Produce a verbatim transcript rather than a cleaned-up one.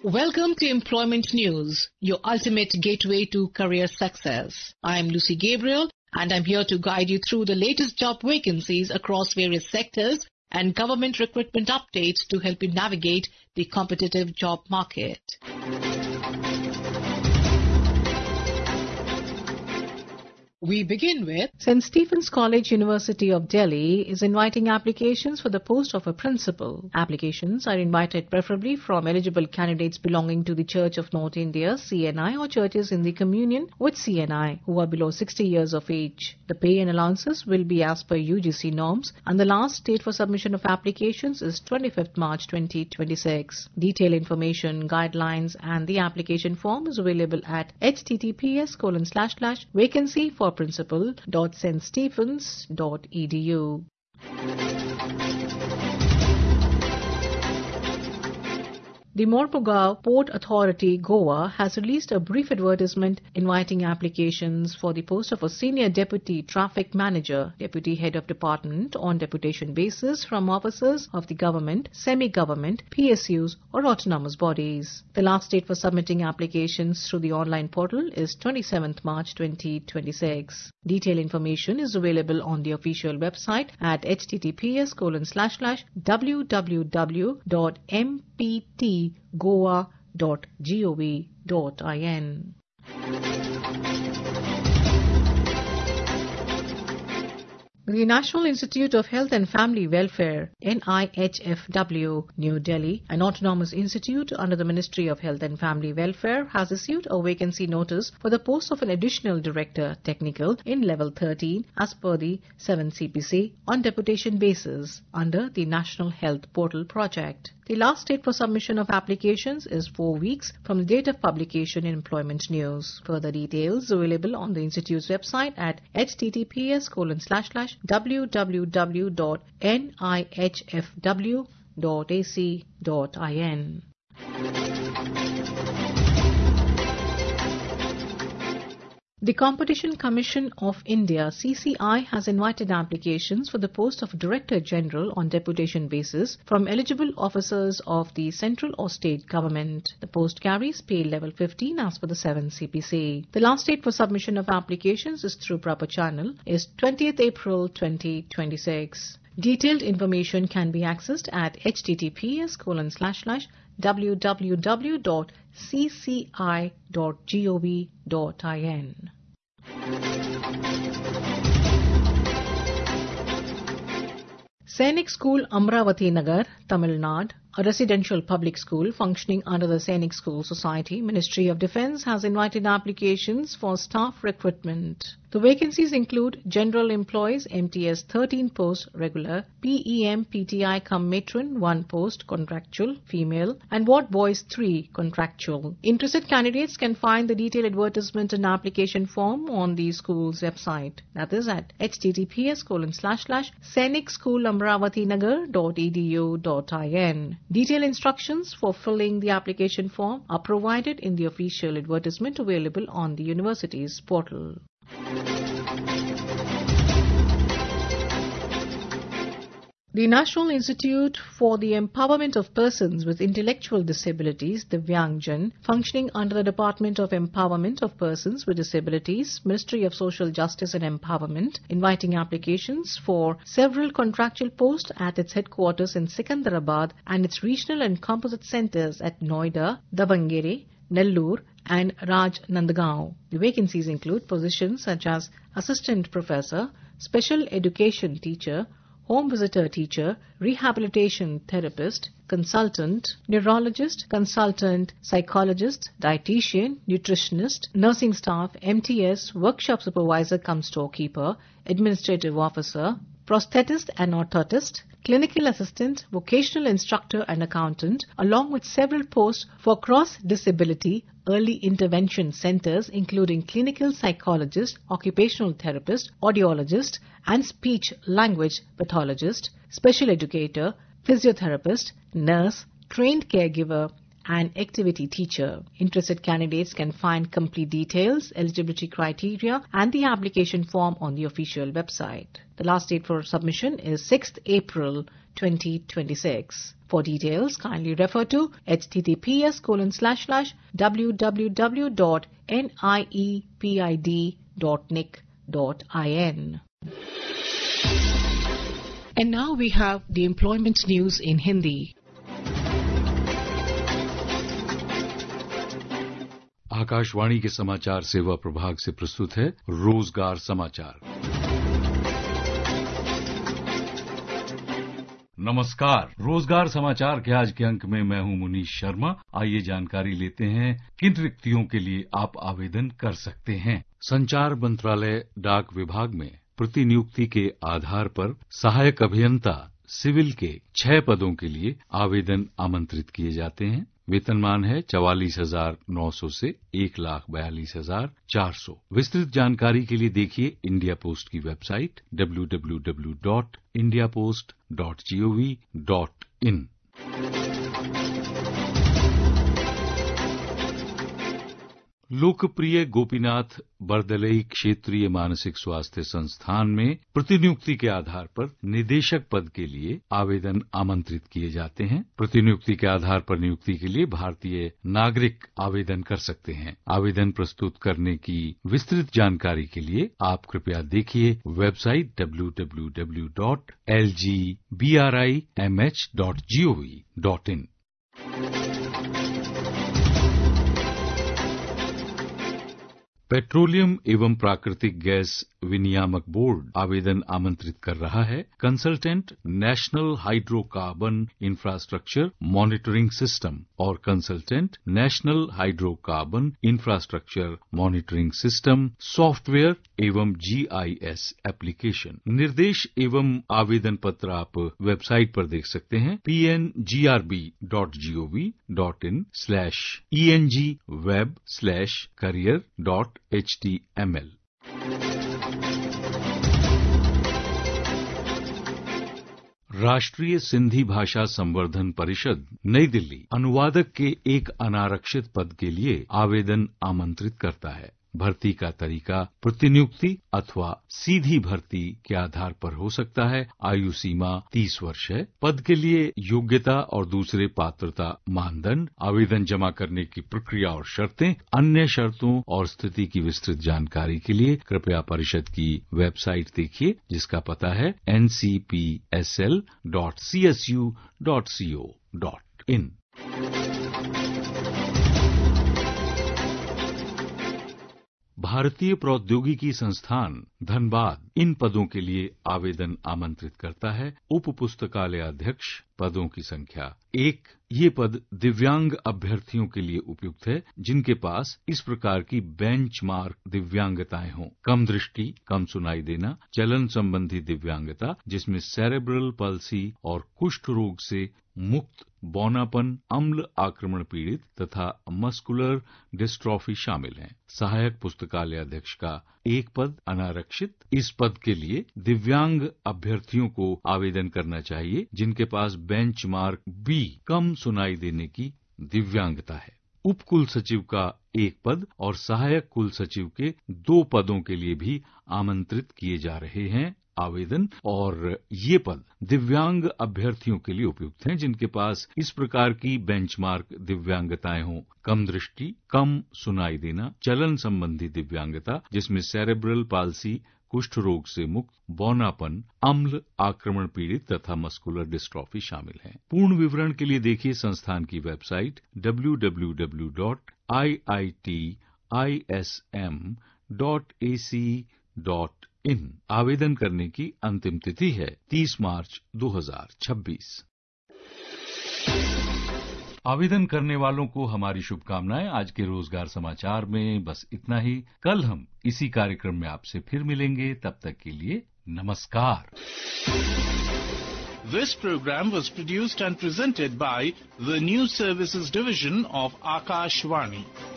Welcome to Employment News, your ultimate gateway to career success. I am Lucy Gabriel and I'm here to guide you through the latest job vacancies across various sectors and government recruitment updates to help you navigate the competitive job market. We begin with Saint Stephen's College, University of Delhi is inviting applications for the post of a principal. Applications are invited preferably from eligible candidates belonging to the Church of North India, C N I, or churches in the communion with C N I who are below sixty years of age. The pay and allowances will be as per U G C norms and the last date for submission of applications is twenty-fifth March twenty twenty-six. Detailed information, guidelines and the application form is available at https colon slash slash vacancy for principal dot st stephens dot e d u. The Mormugao Port Authority, Goa, has released a brief advertisement inviting applications for the post of a Senior Deputy Traffic Manager, Deputy Head of Department on deputation basis from officers of the government, semi-government, P S Us or autonomous bodies. The last date for submitting applications through the online portal is twenty-seventh March twenty twenty-six. Detailed information is available on the official website at https colon slash slash www dot m p t goa dot gov dot in. The National Institute of Health and Family Welfare, N I H F W, New Delhi, an autonomous institute under the Ministry of Health and Family Welfare, has issued a vacancy notice for the post of an additional director technical in level thirteen as per the seventh C P C on deputation basis under the National Health Portal project. The last date for submission of applications is four weeks from the date of publication in Employment News. Further details available on the Institute's website at https colon slash slash www dot n i h f w dot a c dot in. The Competition Commission of India, C C I, has invited applications for the post of Director General on deputation basis from eligible officers of the central or state government. The post carries pay level fifteen as per the seventh C P C. The last date for submission of applications is through proper channel is twentieth April twenty twenty-six. Detailed information can be accessed at https colon slash slash www dot c c i dot gov dot in. Sainik School, Amravati Nagar, Tamil Nadu, a residential public school functioning under the Sainik School Society, Ministry of Defence, has invited applications for staff recruitment. The vacancies include General Employees M T S thirteen post regular, P E M P T I cum matron one post contractual female and Ward Boys three contractual. Interested candidates can find the detailed advertisement and application form on the school's website. That is at https colon slash slash sainik school amravati nagar dot e d u dot in. Detailed instructions for filling the application form are provided in the official advertisement available on the university's portal. The National Institute for the Empowerment of Persons with Intellectual Disabilities, Divyangjan, functioning under the Department of Empowerment of Persons with Disabilities, Ministry of Social Justice and Empowerment, inviting applications for several contractual posts at its headquarters in Secunderabad and its regional and composite centers at Noida, Davangere, Nellore and Rajnandgaon. The vacancies include positions such as Assistant Professor, Special Education Teacher, Home Visitor Teacher, Rehabilitation Therapist, Consultant, Neurologist, Consultant, Psychologist, Dietitian, Nutritionist, Nursing Staff, M T S, Workshop Supervisor cum Storekeeper, Administrative Officer, Prosthetist and Orthotist, Clinical Assistant, Vocational Instructor and Accountant, along with several posts for cross-disability early intervention centers including Clinical Psychologist, Occupational Therapist, Audiologist and Speech Language Pathologist, Special Educator, Physiotherapist, Nurse, Trained Caregiver, and activity teacher. Interested candidates can find complete details, eligibility criteria and the application form on the official website. The last date for submission is sixth April twenty twenty-six. For details, kindly refer to https colon slash slash www dot niepid dot nic dot in. And now we have the employment news in Hindi. Akashvani के समाचार सेवा प्रभाग से प्रस्तुत है रोजगार समाचार। नमस्कार, रोजगार समाचार के आज के अंक में मैं हूं मुनीश शर्मा। आइए जानकारी लेते हैं किन रिक्तियों के लिए आप आवेदन कर सकते हैं। संचार मंत्रालय डाक विभाग में प्रतिनियुक्ति के आधार पर सहायक अभियंता सिविल के छह पदों के लिए आवेदन आमंत्रित किए जाते हैं। वेतनमान है चवालीस हजार नौ सौ से एक लाख बयालीस हजार चार सौ। विस्तृत जानकारी के लिए देखिए इंडिया पोस्ट की website W W W dot India Post dot G O V dot in. लोकप्रिय गोपीनाथ बरदलई क्षेत्रीय मानसिक स्वास्थ्य संस्थान में प्रतिनियुक्ति के आधार पर निदेशक पद के लिए आवेदन आमंत्रित किए जाते हैं। प्रतिनियुक्ति के आधार पर नियुक्ति के लिए भारतीय नागरिक आवेदन कर सकते हैं। आवेदन प्रस्तुत करने की विस्तृत जानकारी के लिए आप कृपया देखिए website W W W dot L G B R I M H dot G O V dot in. Petroleum एवं प्राकृतिक गैस विनियामक बोर्ड आवेदन आमंत्रित कर रहा है। Consultant national hydrocarbon infrastructure monitoring system और consultant national hydrocarbon infrastructure monitoring system software एवं जी आई एस एप्लीकेशन। निर्देश एवं आवेदन पत्र आप वेबसाइट पर देख सकते हैं P N G R B dot G O V dot in slash E N G web slash career dot H T M L. राष्ट्रीय सिंधी भाषा संवर्धन परिषद नई दिल्ली अनुवादक के एक अनारक्षित पद के लिए आवेदन आमंत्रित करता है। भर्ती का तरीका प्रतिनियुक्ति अथवा सीधी भर्ती के आधार पर हो सकता है। आयु सीमा तीस वर्ष है। पद के लिए योग्यता और दूसरे पात्रता मानदंड, आवेदन जमा करने की प्रक्रिया और शर्तें, अन्य शर्तों और स्थिति की विस्तृत जानकारी के लिए कृपया परिषद की वेबसाइट देखिए जिसका पता है N C P S L dot C S U dot C O dot in. भारतीय प्रौद्योगिकी संस्थान धनबाद इन पदों के लिए आवेदन आमंत्रित करता है। उप पुस्तकालय अध्यक्ष पदों की संख्या एक। ये पद दिव्यांग अभ्यर्थियों के लिए उपयुक्त है जिनके पास इस प्रकार की बेंचमार्क दिव्यांगताएं हों: कम दृष्टि, कम सुनाई देना, चलन संबंधी दिव्यांगता जिसमें सेरेब्रल पल्सी और कुष्ठ रोग से मुक्त, बौनापन, अम्ल आक्रमण पीड़ित तथा मस्कुलर डिस्ट्रॉफी शामिल हैं। सहायक पुस्तकालय अध्यक्ष का एक पद अनारक्षित। इस पद के लिए दिव्यांग अभ्यर्थियों को आवेदन करना चाहिए जिनके पास बेंचमार्क बी कम सुनाई देने की दिव्यांगता है। उप कुल सचिव का एक पद और सहायक कुल सचिव के दो पदों के लिए भी आमंत्रित किए जा रहे हैं आवेदन, और ये पद दिव्यांग अभ्यर्थियों के लिए उपयुक्त हैं जिनके पास इस प्रकार की बेंचमार्क दिव्यांगताएं हों: कम दृष्टि, कम सुनाई देना, चलन संबंधी दिव्यांगता जिसमें सेरेब्रल पाल्सी, कुष्ठ रोग से मुक्त, बौनापन, अम्ल आक्रमण पीड़ित तथा मस्कुलर डिस्ट्रॉफी शामिल हैं। पूर्ण विवरण के लिए देखिए संस्थान की website W W W dot I I T I S M dot A C dot in. आवेदन करने की अंतिम तिथि है तीस मार्च दो हज़ार छब्बीस। आवेदन करने वालों को हमारी शुभकामनाएं। आज के रोजगार समाचार में बस इतना ही। कल हम इसी कार्यक्रम में आपसे फिर मिलेंगे। तब तक के लिए नमस्कार। This program was produced and presented by the News Services Division of Akashvani.